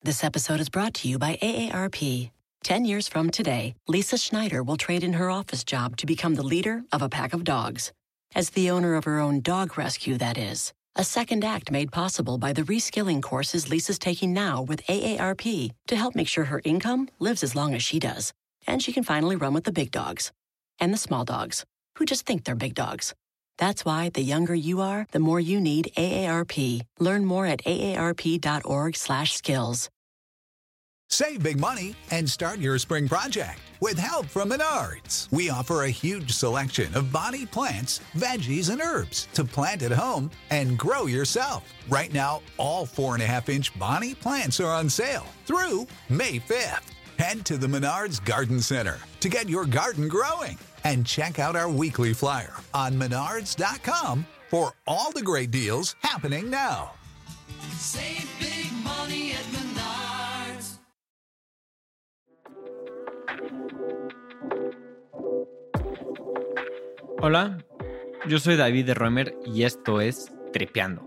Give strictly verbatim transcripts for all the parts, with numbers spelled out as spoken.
This episode is brought to you by A A R P. Ten years from today, Lisa Schneider will trade in her office job to become the leader of a pack of dogs. As the owner of her own dog rescue, that is. A second act made possible by the reskilling courses Lisa's taking now with A A R P to help make sure her income lives as long as she does. And she can finally run with the big dogs. And the small dogs, who just think they're big dogs. That's why the younger you are, the more you need A A R P. Learn more at aarp.org slash skills. Save big money and start your spring project with help from Menards. We offer a huge selection of bonnie plants, veggies, and herbs to plant at home and grow yourself. Right now, all four and a half inch bonnie plants are on sale through May fifth. Head to the Menards Garden Center to get your garden growing and check out our weekly flyer on menards dot com for all the great deals happening now. Save big money at Menards. Hola, yo soy David de Roemer y esto es Tripeando.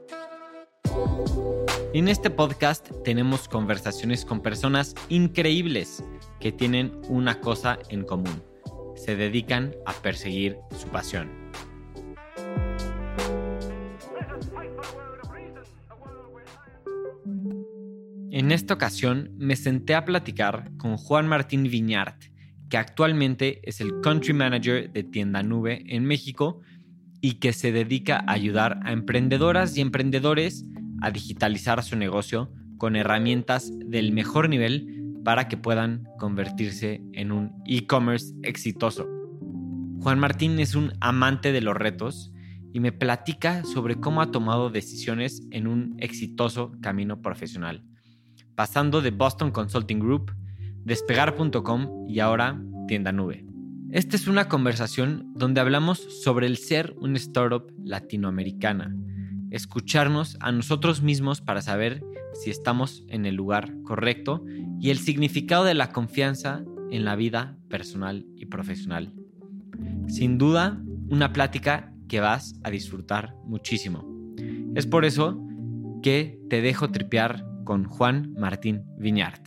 En este podcast tenemos conversaciones con personas increíbles que tienen una cosa en común. Se dedican a perseguir su pasión. En esta ocasión me senté a platicar con Juan Martín Viñart, que actualmente es el Country Manager de Tienda Nube en México y que se dedica a ayudar a emprendedoras y emprendedores a digitalizar su negocio con herramientas del mejor nivel para que puedan convertirse en un e-commerce exitoso. Juan Martín es un amante de los retos y me platica sobre cómo ha tomado decisiones en un exitoso camino profesional, pasando de Boston Consulting Group, Despegar punto com y ahora Tienda Nube. Esta es una conversación donde hablamos sobre el ser una startup latinoamericana, escucharnos a nosotros mismos para saber si estamos en el lugar correcto y el significado de la confianza en la vida personal y profesional. Sin duda, una plática que vas a disfrutar muchísimo. Es por eso que te dejo tripear con Juan Martín Viñart.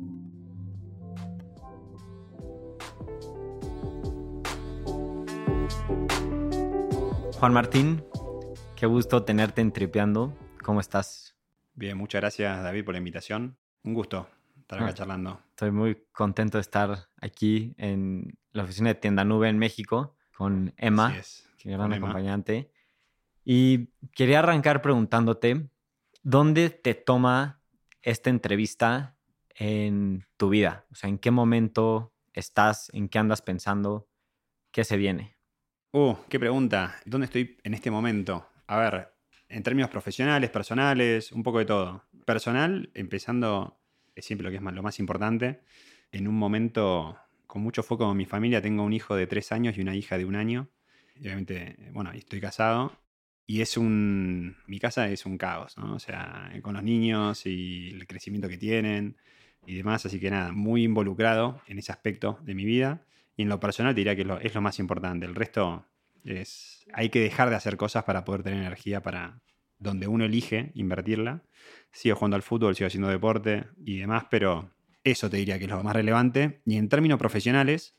Juan Martín, qué gusto tenerte en Tripeando. ¿Cómo estás? Bien, muchas gracias, David, por la invitación. Un gusto estar acá ah, charlando. Estoy muy contento de estar aquí en la oficina de Tienda Nube en México con Emma, que es gran acompañante. Y quería arrancar preguntándote, ¿dónde te toma esta entrevista en tu vida? O sea, ¿en qué momento estás? ¿En qué andas pensando? ¿Qué se viene? Uh, qué pregunta. ¿Dónde estoy en este momento? A ver, en términos profesionales, personales, un poco de todo. Personal, empezando, es siempre lo que es lo más importante. En un momento con mucho foco en mi familia, tengo un hijo de tres años y una hija de un año. Y obviamente, bueno, estoy casado. Y es un... mi casa es un caos, ¿no? O sea, con los niños y el crecimiento que tienen y demás. Así que nada, muy involucrado en ese aspecto de mi vida. Y en lo personal te diría que es lo, es lo más importante. El resto es... hay que dejar de hacer cosas para poder tener energía para donde uno elige invertirla. Sigo jugando al fútbol, sigo haciendo deporte y demás, pero eso te diría que es lo más relevante. Y en términos profesionales,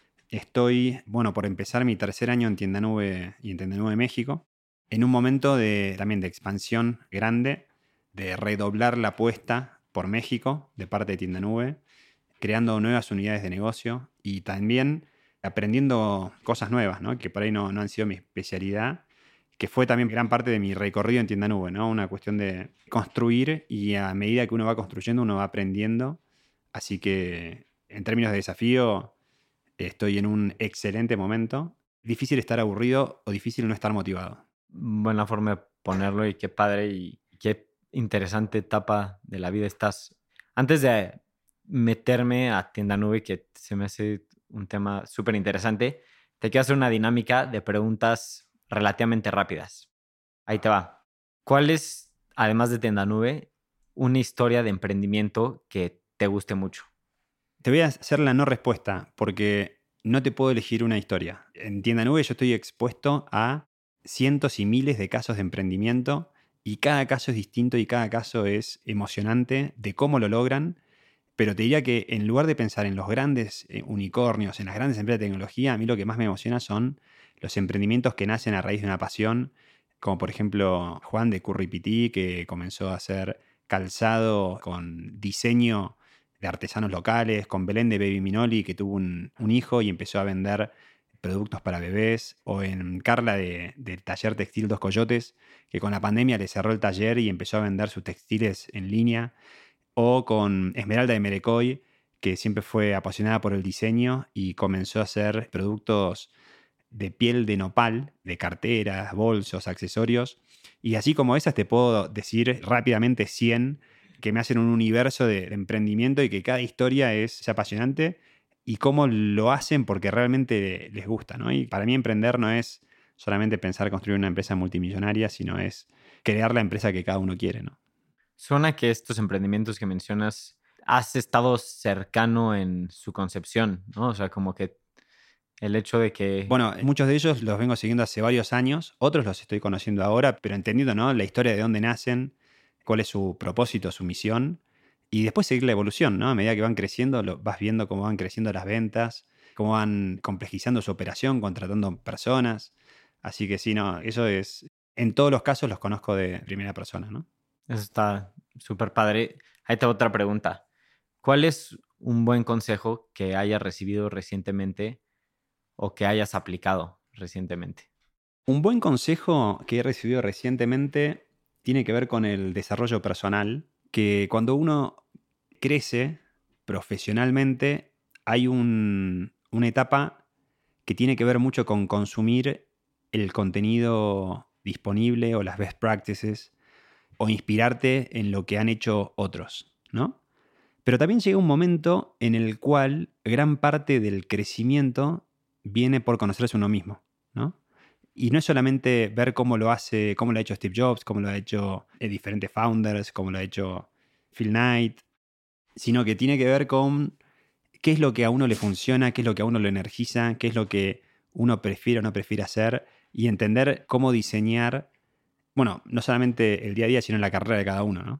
estoy, bueno, por empezar mi tercer año en Tienda Nube y en Tienda Nube México, en un momento de, también de expansión grande, de redoblar la apuesta por México de parte de Tienda Nube, creando nuevas unidades de negocio y también aprendiendo cosas nuevas, ¿no? Que por ahí no, no han sido mi especialidad, que fue también gran parte de mi recorrido en Tienda Nube, ¿no? Una cuestión de construir y a medida que uno va construyendo, uno va aprendiendo. Así que en términos de desafío, estoy en un excelente momento. Difícil estar aburrido o difícil no estar motivado. Buena forma de ponerlo y qué padre y qué interesante etapa de la vida estás. Antes de meterme a Tienda Nube, que se me hace un tema súper interesante, te quiero hacer una dinámica de preguntas relativamente rápidas. Ahí te va. ¿Cuál es, además de Tienda Nube, una historia de emprendimiento que te guste mucho? Te voy a hacer la no respuesta porque no te puedo elegir una historia. En Tienda Nube yo estoy expuesto a cientos y miles de casos de emprendimiento y cada caso es distinto y cada caso es emocionante de cómo lo logran. Pero te diría que en lugar de pensar en los grandes eh, unicornios, en las grandes empresas de tecnología, a mí lo que más me emociona son los emprendimientos que nacen a raíz de una pasión, como por ejemplo Juan de Curry P T, que comenzó a hacer calzado con diseño de artesanos locales, con Belén de Baby Minoli, que tuvo un, un hijo y empezó a vender productos para bebés, o en Carla de, del taller textil Dos Coyotes, que con la pandemia le cerró el taller y empezó a vender sus textiles en línea, o con Esmeralda de Merecoy, que siempre fue apasionada por el diseño y comenzó a hacer productos de piel de nopal, de carteras, bolsos, accesorios, y así como esas te puedo decir rápidamente cien que me hacen un universo de, de emprendimiento y que cada historia es, es apasionante y cómo lo hacen porque realmente les gusta, ¿no? Y para mí emprender no es solamente pensar construir una empresa multimillonaria, sino es crear la empresa que cada uno quiere, ¿no? Suena que estos emprendimientos que mencionas has estado cercano en su concepción, ¿no? O sea, como que el hecho de que... Bueno, muchos de ellos los vengo siguiendo hace varios años, otros los estoy conociendo ahora, pero entendiendo, ¿no?, la historia de dónde nacen, cuál es su propósito, su misión, y después seguir la evolución, ¿no? A medida que van creciendo, lo, vas viendo cómo van creciendo las ventas, cómo van complejizando su operación, contratando personas. Así que sí, no, eso es... En todos los casos los conozco de primera persona, ¿no? Eso está súper padre. Ahí te va otra pregunta. ¿Cuál es un buen consejo que hayas recibido recientemente o que hayas aplicado recientemente? Un buen consejo que he recibido recientemente tiene que ver con el desarrollo personal, que cuando uno crece profesionalmente hay un, una etapa que tiene que ver mucho con consumir el contenido disponible o las best practices o inspirarte en lo que han hecho otros, ¿no? Pero también llega un momento en el cual gran parte del crecimiento viene por conocerse uno mismo, ¿no? Y no es solamente ver cómo lo hace, cómo lo ha hecho Steve Jobs, cómo lo ha hecho eh, diferentes founders, cómo lo ha hecho Phil Knight, sino que tiene que ver con qué es lo que a uno le funciona, qué es lo que a uno lo energiza, qué es lo que uno prefiere o no prefiere hacer y entender cómo diseñar, bueno, no solamente el día a día, sino la carrera de cada uno, ¿no?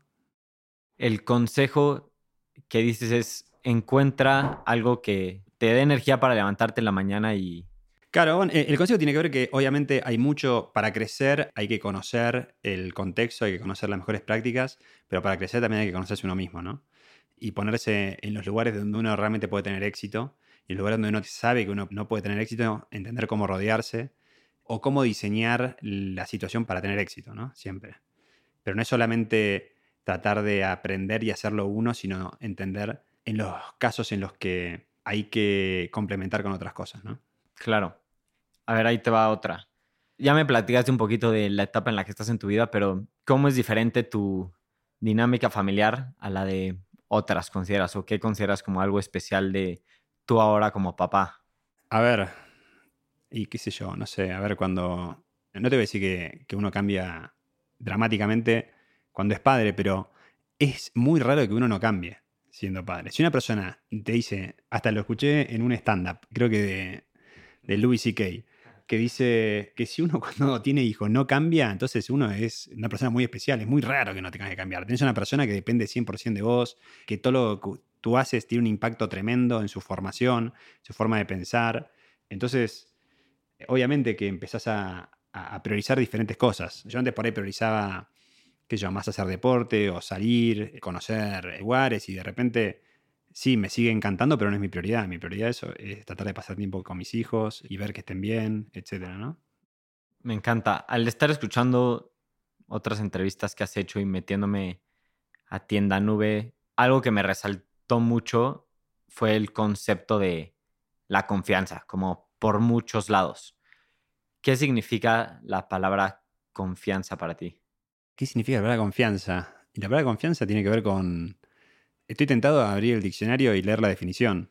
El consejo que dices es encuentra algo que te dé energía para levantarte en la mañana y... Claro, bueno, el consejo tiene que ver que obviamente hay mucho para crecer, hay que conocer el contexto, hay que conocer las mejores prácticas, pero para crecer también hay que conocerse uno mismo, ¿no? Y ponerse en los lugares donde uno realmente puede tener éxito, y en los lugares donde uno sabe que uno no puede tener éxito, entender cómo rodearse o cómo diseñar la situación para tener éxito, ¿no? Siempre. Pero no es solamente tratar de aprender y hacerlo uno, sino entender en los casos en los que hay que complementar con otras cosas, ¿no? Claro. A ver, ahí te va otra. Ya me platicaste un poquito de la etapa en la que estás en tu vida, pero ¿cómo es diferente tu dinámica familiar a la de otras, consideras? ¿O qué consideras como algo especial de tú ahora como papá? A ver, y qué sé yo, no sé, a ver, cuando... No te voy a decir que, que uno cambia dramáticamente cuando es padre, pero es muy raro que uno no cambie siendo padre. Si una persona te dice, hasta lo escuché en un stand-up, creo que de, de Louis C K, que dice que si uno cuando tiene hijos no cambia, entonces uno es una persona muy especial. Es muy raro que no tengas que cambiar. Tenés una persona que depende cien por ciento de vos, que todo lo que tú haces tiene un impacto tremendo en su formación, su forma de pensar. Entonces, obviamente que empezás a, a priorizar diferentes cosas. Yo antes por ahí priorizaba, qué sé yo, más hacer deporte o salir, conocer lugares y de repente... Sí, me sigue encantando, pero no es mi prioridad. Mi prioridad es, es tratar de pasar tiempo con mis hijos y ver que estén bien, etcétera, ¿no? Me encanta. Al estar escuchando otras entrevistas que has hecho y metiéndome a Tienda Nube, algo que me resaltó mucho fue el concepto de la confianza, como por muchos lados. ¿Qué significa la palabra confianza para ti? ¿Qué significa la palabra confianza? Y la palabra confianza tiene que ver con... Estoy tentado a abrir el diccionario y leer la definición,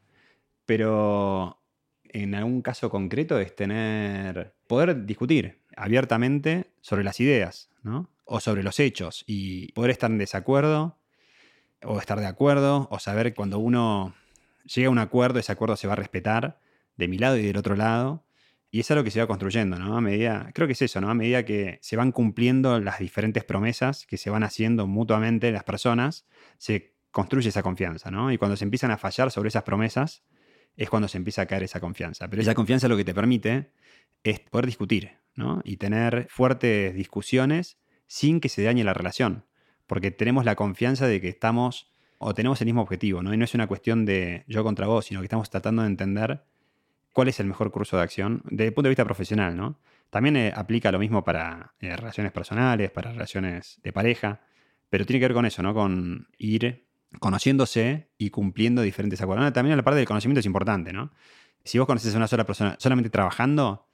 pero en algún caso concreto es tener... poder discutir abiertamente sobre las ideas, ¿no? O sobre los hechos y poder estar en desacuerdo o estar de acuerdo o saber que cuando uno llega a un acuerdo, ese acuerdo se va a respetar de mi lado y del otro lado Y es algo que se va construyendo, ¿no? A medida, creo que es eso, ¿no? A medida que se van cumpliendo las diferentes promesas que se van haciendo mutuamente las personas, se construye esa confianza, ¿no? Y cuando se empiezan a fallar sobre esas promesas, es cuando se empieza a caer esa confianza. Pero esa confianza lo que te permite es poder discutir, ¿no? Y tener fuertes discusiones sin que se dañe la relación. Porque tenemos la confianza de que estamos o tenemos el mismo objetivo, ¿no? Y no es una cuestión de yo contra vos, sino que estamos tratando de entender cuál es el mejor curso de acción desde el punto de vista profesional, ¿no? También eh, aplica lo mismo para eh, relaciones personales, para relaciones de pareja, pero tiene que ver con eso, ¿no? Con ir conociéndose y cumpliendo diferentes acuerdos. También la parte del conocimiento es importante, ¿no? Si vos conoces a una sola persona solamente trabajando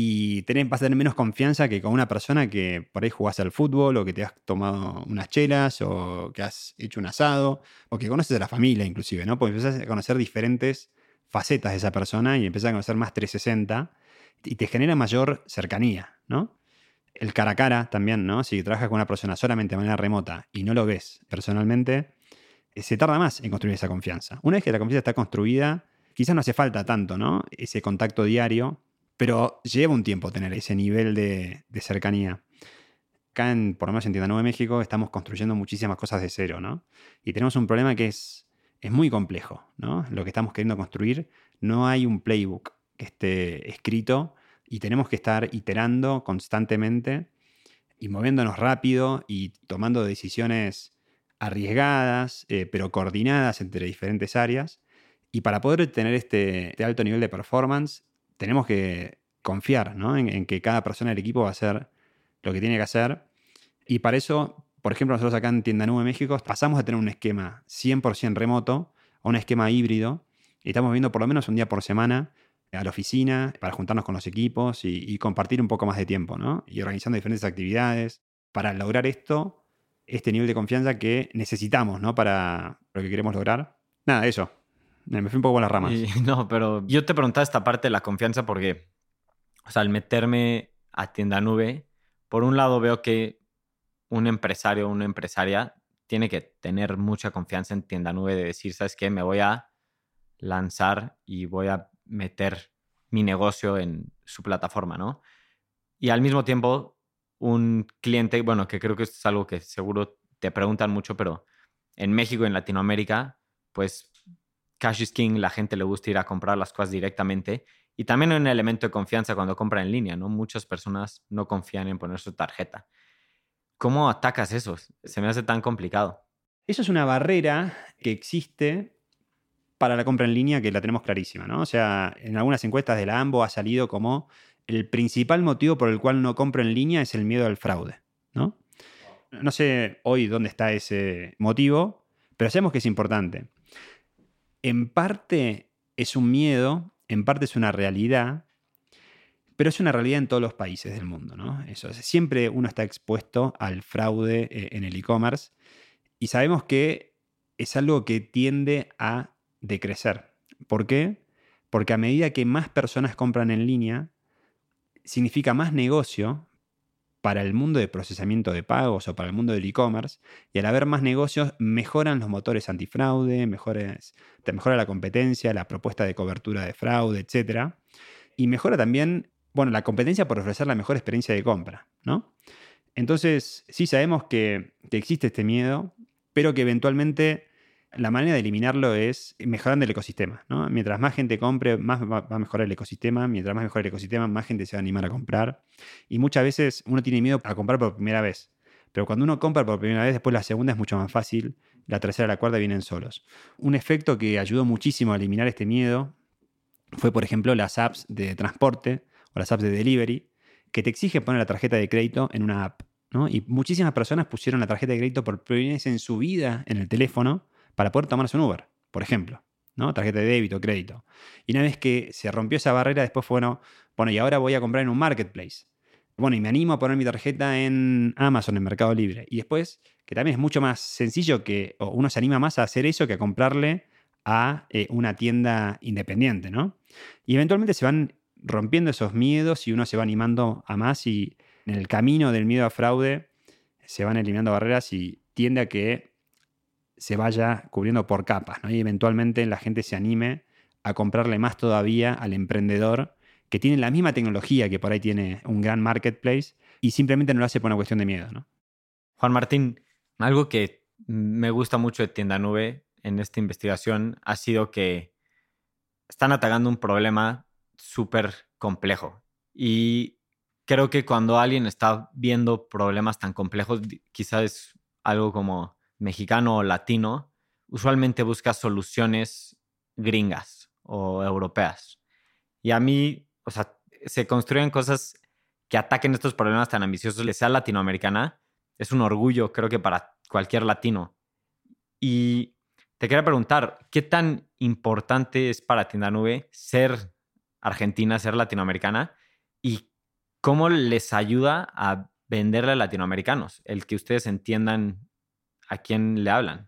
y tenés, vas a tener menos confianza que con una persona que por ahí jugás al fútbol o que te has tomado unas chelas o que has hecho un asado o que conoces a la familia inclusive, ¿no? Porque empezás a conocer diferentes facetas de esa persona y empezás a conocer más trescientos sesenta y te genera mayor cercanía, ¿no? El cara a cara también, ¿no? Si trabajas con una persona solamente de manera remota y no lo ves personalmente, se tarda más en construir esa confianza. Una vez que la confianza está construida, quizás no hace falta tanto, ¿no? Ese contacto diario, pero lleva un tiempo tener ese nivel de, de cercanía. Acá, en, por lo menos en Tienda Nueve México, estamos construyendo muchísimas cosas de cero, ¿no? Y tenemos un problema que es, es muy complejo, ¿no? Lo que estamos queriendo construir, no hay un playbook que esté escrito y tenemos que estar iterando constantemente y moviéndonos rápido y tomando decisiones arriesgadas, eh, pero coordinadas entre diferentes áreas. Y para poder tener este, este alto nivel de performance, tenemos que confiar, ¿no? en, en que cada persona del equipo va a hacer lo que tiene que hacer. Y para eso, por ejemplo, nosotros acá en Tienda Nube México pasamos a tener un esquema cien por ciento remoto a un esquema híbrido. Y estamos viendo por lo menos un día por semana a la oficina para juntarnos con los equipos y, y compartir un poco más de tiempo, ¿no? Y organizando diferentes actividades para lograr esto, este nivel de confianza que necesitamos, ¿no? Para lo que queremos lograr. Nada, eso. Me fui un poco por las ramas. Y, no, pero yo te preguntaba esta parte de la confianza porque, o sea, al meterme a Tienda Nube, por un lado veo que un empresario o una empresaria tiene que tener mucha confianza en Tienda Nube de decir, ¿sabes qué? Me voy a lanzar y voy a meter mi negocio en su plataforma, ¿no? Y al mismo tiempo, un cliente, bueno, que creo que esto es algo que seguro te preguntan mucho, pero en México y en Latinoamérica, pues cash is king, la gente le gusta ir a comprar las cosas directamente. Y también hay un elemento de confianza cuando compra en línea, ¿no? Muchas personas no confían en poner su tarjeta. ¿Cómo atacas eso? Se me hace tan complicado. Eso es una barrera que existe para la compra en línea que la tenemos clarísima, ¿no? O sea, en algunas encuestas de la AMBO ha salido como el principal motivo por el cual no compro en línea es el miedo al fraude, ¿no? No sé hoy dónde está ese motivo, pero sabemos que es importante. En parte es un miedo, en parte es una realidad, pero es una realidad en todos los países del mundo, ¿no? Eso, siempre uno está expuesto al fraude en el e-commerce y sabemos que es algo que tiende a decrecer. ¿Por qué? Porque a medida que más personas compran en línea, significa más negocio para el mundo de procesamiento de pagos o para el mundo del e-commerce, y al haber más negocios mejoran los motores antifraude, mejores, mejora la competencia, la propuesta de cobertura de fraude, etcétera. Y mejora también, bueno, la competencia por ofrecer la mejor experiencia de compra, ¿no? Entonces, sí sabemos que, que existe este miedo, pero que eventualmente la manera de eliminarlo es mejorando el ecosistema, ¿no? Mientras más gente compre, más va a mejorar el ecosistema. Mientras más mejora el ecosistema, más gente se va a animar a comprar. Y muchas veces uno tiene miedo a comprar por primera vez. Pero cuando uno compra por primera vez, después la segunda es mucho más fácil. La tercera y la cuarta vienen solos. Un efecto que ayudó muchísimo a eliminar este miedo fue, por ejemplo, las apps de transporte o las apps de delivery que te exigen poner la tarjeta de crédito en una app, ¿no? Y muchísimas personas pusieron la tarjeta de crédito por primera vez en su vida en el teléfono para poder tomarse un Uber, por ejemplo, ¿no? Tarjeta de débito, crédito. Y una vez que se rompió esa barrera, después fue, bueno, bueno, y ahora voy a comprar en un marketplace. Bueno, y me animo a poner mi tarjeta en Amazon, en Mercado Libre. Y después, que también es mucho más sencillo que, o uno se anima más a hacer eso que a comprarle a eh, una tienda independiente, ¿no? Y eventualmente se van rompiendo esos miedos y uno se va animando a más y en el camino del miedo a fraude se van eliminando barreras y tiende a que se vaya cubriendo por capas, ¿no? Y eventualmente la gente se anime a comprarle más todavía al emprendedor que tiene la misma tecnología que por ahí tiene un gran marketplace y simplemente no lo hace por una cuestión de miedo, ¿no? Juan Martín, algo que me gusta mucho de Tienda Nube en esta investigación ha sido que están atacando un problema súper complejo. Y creo que cuando alguien está viendo problemas tan complejos, quizás es algo como mexicano o latino, usualmente busca soluciones gringas o europeas. Y a mí, o sea, se construyen cosas que ataquen estos problemas tan ambiciosos, que sea latinoamericana, es un orgullo, creo que para cualquier latino. Y te quería preguntar, ¿qué tan importante es para Tienda Nube ser argentina, ser latinoamericana? ¿Y cómo les ayuda a venderle a latinoamericanos? El que ustedes entiendan a quién le hablan.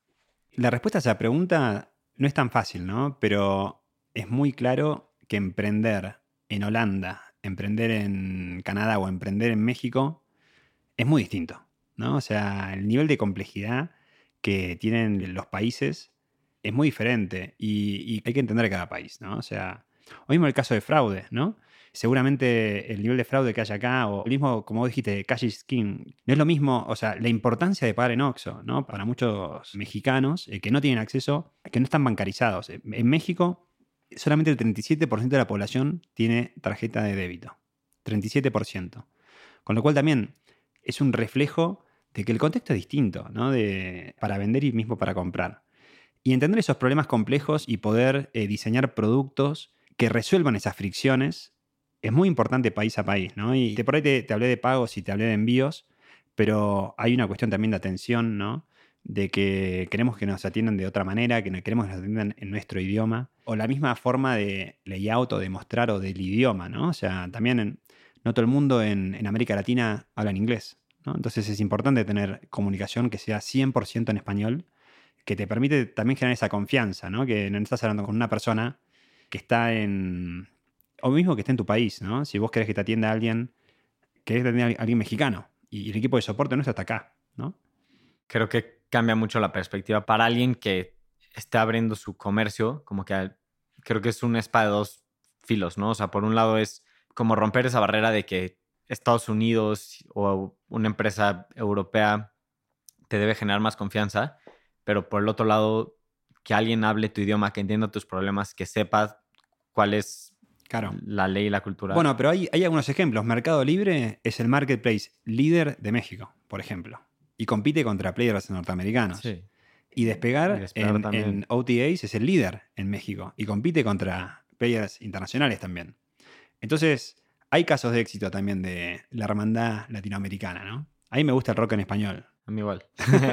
La respuesta a esa pregunta no es tan fácil, ¿no? Pero es muy claro que emprender en Holanda, emprender en Canadá o emprender en México es muy distinto, ¿no? O sea, el nivel de complejidad que tienen los países es muy diferente y, y hay que entender cada país, ¿no? O sea, o mismo el caso de fraude, ¿no? Seguramente el nivel de fraude que hay acá, o el mismo, como vos dijiste, cash is king, no es lo mismo, o sea, la importancia de pagar en Oxxo, ¿no? Para muchos mexicanos eh, que no tienen acceso, que no están bancarizados. En México, solamente el treinta y siete por ciento de la población tiene tarjeta de débito. treinta y siete por ciento. Con lo cual también es un reflejo de que el contexto es distinto, ¿no? De, para vender y mismo para comprar. Y entender esos problemas complejos y poder eh, diseñar productos que resuelvan esas fricciones es muy importante país a país, ¿no? Y te, por ahí te, te hablé de pagos y te hablé de envíos, pero hay una cuestión también de atención, ¿no? De que queremos que nos atiendan de otra manera, que no queremos que nos atiendan en nuestro idioma, o la misma forma de layout o de mostrar o del idioma, ¿no? O sea, también en, no todo el mundo en, en América Latina habla en inglés, ¿no? Entonces es importante tener comunicación que sea cien por ciento en español, que te permite también generar esa confianza, ¿no? Que no estás hablando con una persona que está en... o mismo que esté en tu país, ¿no? Si vos querés que te atienda alguien, querés que te atienda alguien mexicano y el equipo de soporte no está acá, ¿no? Creo que cambia mucho la perspectiva para alguien que está abriendo su comercio, como que creo que es una espada de dos filos, ¿no? O sea, por un lado es como romper esa barrera de que Estados Unidos o una empresa europea te debe generar más confianza, pero por el otro lado, que alguien hable tu idioma, que entienda tus problemas, que sepa cuál es Claro. la ley y la cultura. Bueno, pero hay, hay algunos ejemplos. Mercado Libre es el marketplace líder de México, por ejemplo, y compite contra players norteamericanos. Sí. Y Despegar, Y Despegar en, también. en O T As es el líder en México y compite contra players internacionales también. Entonces, hay casos de éxito también de la hermandad latinoamericana, ¿no? A mí me gusta el rock en español. A mí igual.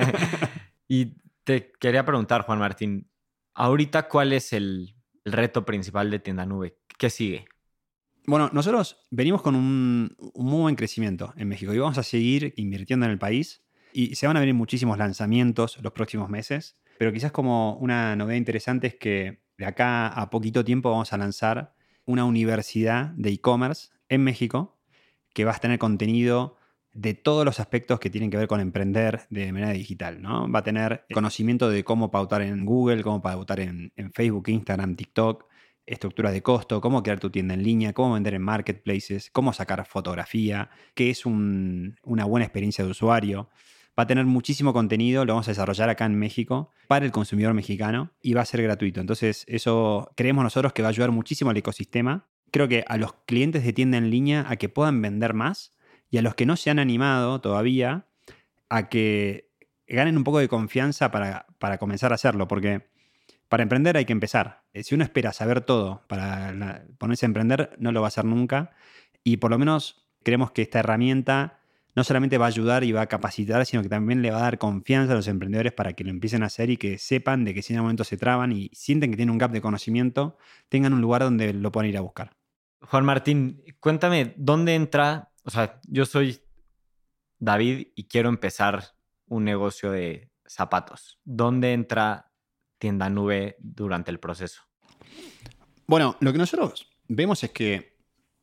Y te quería preguntar, Juan Martín, ahorita, ¿cuál es el, el reto principal de Tienda Nube? ¿Qué sigue? Bueno, nosotros venimos con un, un muy buen crecimiento en México y vamos a seguir invirtiendo en el país y se van a venir muchísimos lanzamientos los próximos meses, pero quizás como una novedad interesante es que de acá a poquito tiempo vamos a lanzar una universidad de e-commerce en México que va a tener contenido de todos los aspectos que tienen que ver con emprender de manera digital, ¿no? Va a tener conocimiento de cómo pautar en Google, cómo pautar en, en Facebook, Instagram, TikTok, estructuras de costo, cómo crear tu tienda en línea, cómo vender en marketplaces, cómo sacar fotografía, qué es un, una buena experiencia de usuario. Va a tener muchísimo contenido, lo vamos a desarrollar acá en México para el consumidor mexicano y va a ser gratuito. Entonces, eso creemos nosotros que va a ayudar muchísimo al ecosistema. Creo que a los clientes de tienda en línea a que puedan vender más y a los que no se han animado todavía a que ganen un poco de confianza para, para comenzar a hacerlo, porque para emprender hay que empezar. Si uno espera saber todo para la, ponerse a emprender, no lo va a hacer nunca. Y por lo menos creemos que esta herramienta no solamente va a ayudar y va a capacitar, sino que también le va a dar confianza a los emprendedores para que lo empiecen a hacer y que sepan de que si en un momento se traban y sienten que tienen un gap de conocimiento, tengan un lugar donde lo puedan ir a buscar. Juan Martín, cuéntame, ¿dónde entra? O sea, yo soy David y quiero empezar un negocio de zapatos. ¿Dónde entra Tienda Nube durante el proceso? Bueno, lo que nosotros vemos es que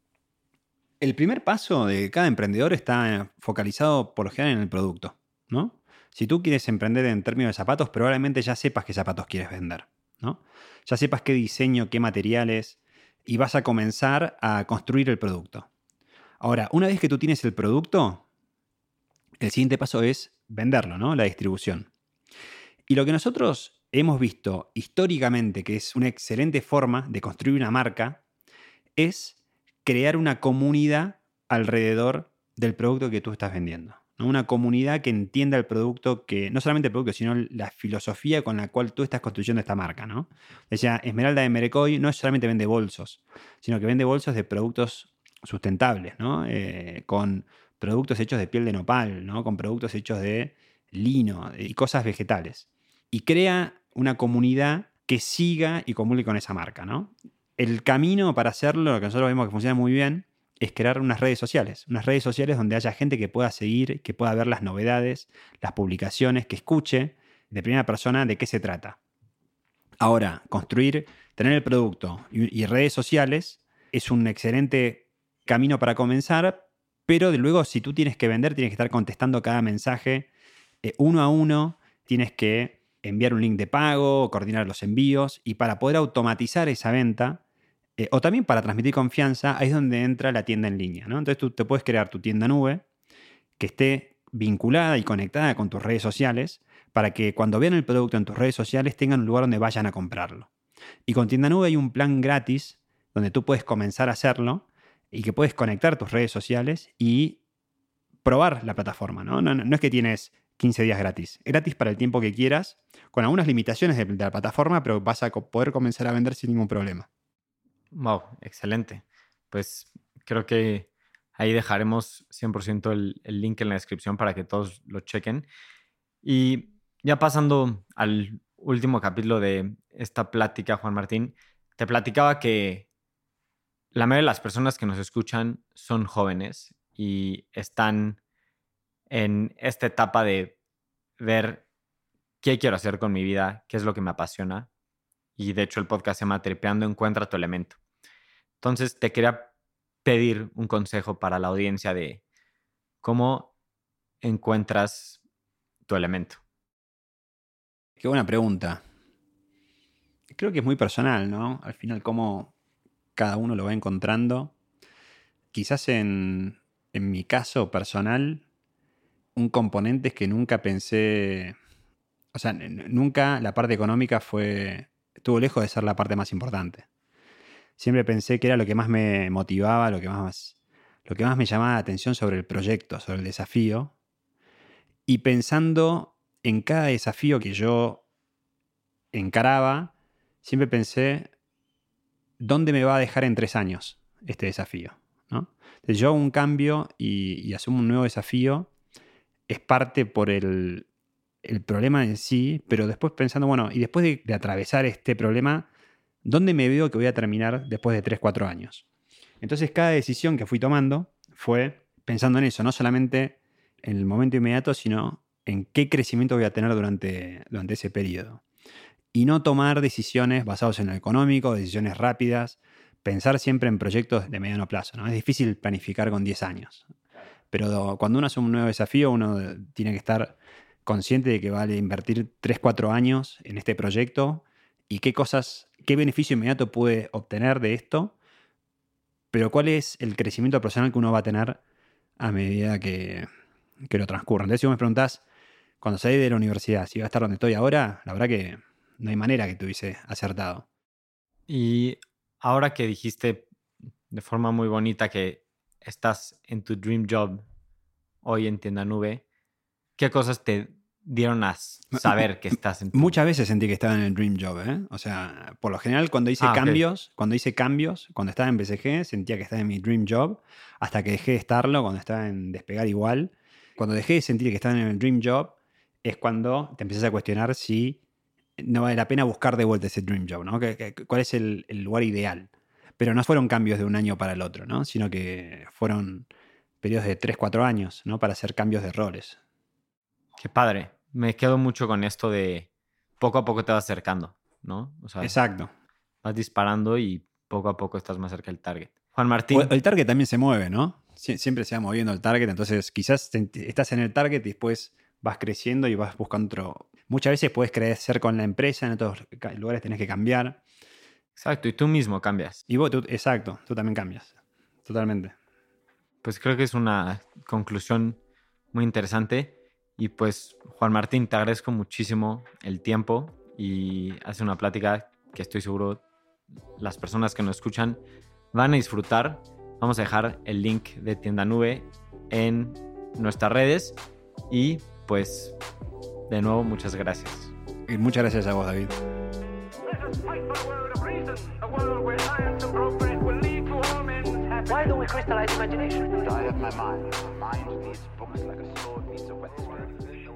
el primer paso de cada emprendedor está focalizado por lo general en el producto, ¿no? Si tú quieres emprender en términos de zapatos, probablemente ya sepas qué zapatos quieres vender, ¿no? Ya sepas qué diseño, qué materiales, y vas a comenzar a construir el producto. Ahora, una vez que tú tienes el producto, el siguiente paso es venderlo, ¿no? La distribución. Y lo que nosotros hemos visto históricamente, que es una excelente forma de construir una marca, es crear una comunidad alrededor del producto que tú estás vendiendo, ¿no? Una comunidad que entienda el producto, que no solamente el producto, sino la filosofía con la cual tú estás construyendo esta marca, ¿no? O sea, Esmeralda de Merecoy no solamente vende bolsos, sino que vende bolsos de productos sustentables, ¿no? Eh, con productos hechos de piel de nopal, ¿no? Con productos hechos de lino y cosas vegetales. Y crea una comunidad que siga y comulgue con esa marca, ¿no? El camino para hacerlo, lo que nosotros vemos que funciona muy bien, es crear unas redes sociales. Unas redes sociales donde haya gente que pueda seguir, que pueda ver las novedades, las publicaciones, que escuche de primera persona de qué se trata. Ahora, construir, tener el producto y, y redes sociales es un excelente camino para comenzar, pero de luego si tú tienes que vender, tienes que estar contestando cada mensaje eh, uno a uno, tienes que enviar un link de pago, coordinar los envíos, y para poder automatizar esa venta, eh, o también para transmitir confianza, ahí es donde entra la tienda en línea, ¿no? Entonces tú te puedes crear tu tienda nube que esté vinculada y conectada con tus redes sociales para que cuando vean el producto en tus redes sociales tengan un lugar donde vayan a comprarlo. Y con tienda nube hay un plan gratis donde tú puedes comenzar a hacerlo y que puedes conectar tus redes sociales y probar la plataforma, ¿no? No, no, no es que tienes quince días gratis. Gratis para el tiempo que quieras, con algunas limitaciones de, de la plataforma, pero vas a co- poder comenzar a vender sin ningún problema. Wow, excelente. Pues creo que ahí dejaremos cien por ciento el, el link en la descripción para que todos lo chequen. Y ya pasando al último capítulo de esta plática, Juan Martín, te platicaba que la mayoría de las personas que nos escuchan son jóvenes y están en esta etapa de ver qué quiero hacer con mi vida, qué es lo que me apasiona. Y de hecho el podcast se llama Tripeando, encuentra tu elemento. Entonces te quería pedir un consejo para la audiencia de cómo encuentras tu elemento. Qué buena pregunta. Creo que es muy personal, ¿no? Al final, cómo cada uno lo va encontrando. Quizás en, en mi caso personal, un componente es que nunca pensé, o sea, n- nunca la parte económica fue, estuvo lejos de ser la parte más importante. Siempre pensé que era lo que más me motivaba, lo que más, lo que más me llamaba la atención sobre el proyecto, sobre el desafío. Y pensando en cada desafío que yo encaraba, siempre pensé, ¿dónde me va a dejar en tres años este desafío? ¿No? Entonces yo hago un cambio y, y asumo un nuevo desafío, es parte por el, el problema en sí, pero después pensando, bueno, y después de, de atravesar este problema, ¿dónde me veo que voy a terminar después de tres, cuatro años? Entonces cada decisión que fui tomando fue pensando en eso, no solamente en el momento inmediato, sino en qué crecimiento voy a tener durante, durante ese periodo. Y no tomar decisiones basadas en lo económico, decisiones rápidas, pensar siempre en proyectos de mediano plazo, ¿no? Es difícil planificar con diez años. Pero cuando uno hace un nuevo desafío, uno tiene que estar consciente de que vale invertir tres, cuatro años en este proyecto y qué cosas, qué beneficio inmediato puede obtener de esto, pero cuál es el crecimiento personal que uno va a tener a medida que, que lo transcurra. Entonces, si vos me preguntás, cuando salí de la universidad, si iba a estar donde estoy ahora, la verdad que no hay manera que te hubiese acertado. Y ahora que dijiste de forma muy bonita que estás en tu dream job hoy en Tienda Nube, ¿qué cosas te dieron a saber que estás en tu... Muchas veces sentí que estaba en el dream job, ¿eh? O sea, por lo general cuando hice Ah, ok. cambios, cuando hice cambios, cuando estaba en B C G, sentía que estaba en mi dream job, hasta que dejé de estarlo, cuando estaba en Despegar igual. Cuando dejé de sentir que estaba en el dream job, es cuando te empiezas a cuestionar si no vale la pena buscar de vuelta ese dream job, ¿no? ¿Qué- qué- ¿Cuál es el, el lugar ideal? Pero no fueron cambios de un año para el otro, ¿no? Sino que fueron periodos de tres, cuatro años, ¿no? Para hacer cambios de roles. Qué padre. Me quedo mucho con esto de poco a poco te vas acercando, ¿no? O sea, Exacto. vas disparando y poco a poco estás más cerca del target. Juan O Martín, el target también se mueve, ¿no? Sie- Siempre se va moviendo el target, entonces quizás te- estás en el target y después vas creciendo y vas buscando otro. Muchas veces puedes crecer con la empresa, en otros ca- lugares tenés que cambiar. Exacto, y tú mismo cambias. Y vos, tú, exacto, tú también cambias. Totalmente. Pues creo que es una conclusión muy interesante. Y pues, Juan Martín, te agradezco muchísimo el tiempo y hace una plática que estoy seguro las personas que nos escuchan van a disfrutar. Vamos a dejar el link de Tienda Nube en nuestras redes y pues de nuevo muchas gracias. Y muchas gracias a vos, David. Why don't we crystallize imagination? I have my mind. My mind needs books like a sword needs a whetstone.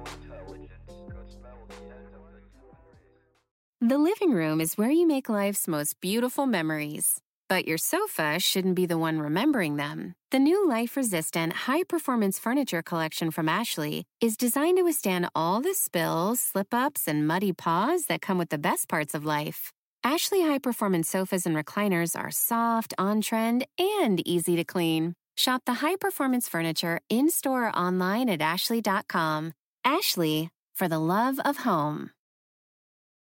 The living room is where you make life's most beautiful memories. But your sofa shouldn't be the one remembering them. The new life-resistant, high-performance furniture collection from Ashley is designed to withstand all the spills, slip-ups, and muddy paws that come with the best parts of life. Ashley high-performance sofas and recliners are soft, on-trend, and easy to clean. Shop the high-performance furniture in-store or online at ashley dot com. Ashley, for the love of home.